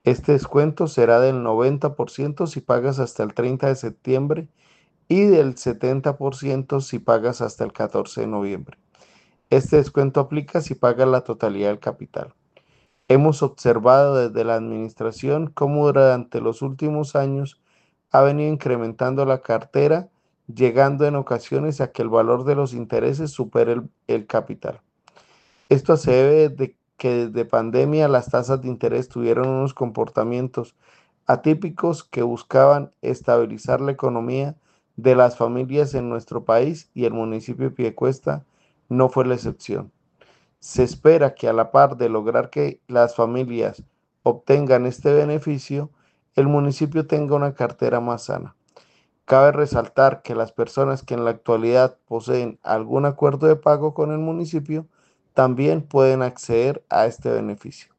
Este descuento será del 90% si pagas hasta el 30 de septiembre y del 70% si pagas hasta el 14 de noviembre. Este descuento aplica si pagas la totalidad del capital. Hemos observado desde la administración cómo durante los últimos años ha venido incrementando la cartera, llegando en ocasiones a que el valor de los intereses supere el capital. Esto se debe de que desde pandemia las tasas de interés tuvieron unos comportamientos atípicos que buscaban estabilizar la economía de las familias en nuestro país y el municipio de Piedecuesta no fue la excepción. Se espera que a la par de lograr que las familias obtengan este beneficio, el municipio tenga una cartera más sana. Cabe resaltar que las personas que en la actualidad poseen algún acuerdo de pago con el municipio también pueden acceder a este beneficio.